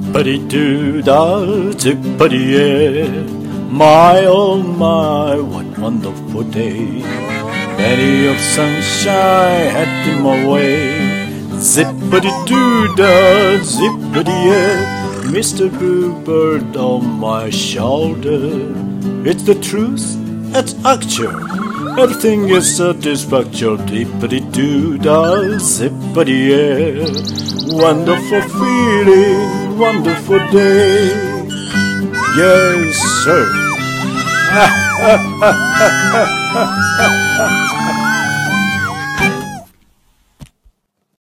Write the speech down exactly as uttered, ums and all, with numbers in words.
Zippity-doo-dah, zippity-yeah. My oh my, what wonderful day. Plenty of sunshine heading my way. Zippity-doo-dah, zippity-yeah. Mister Bluebird on my shoulder. It's the truth, it's actual. Everything is satisfactory. Zippity-doo-dah, zippity-yeah. Wonderful feeling, wonderful day. Yes, sir.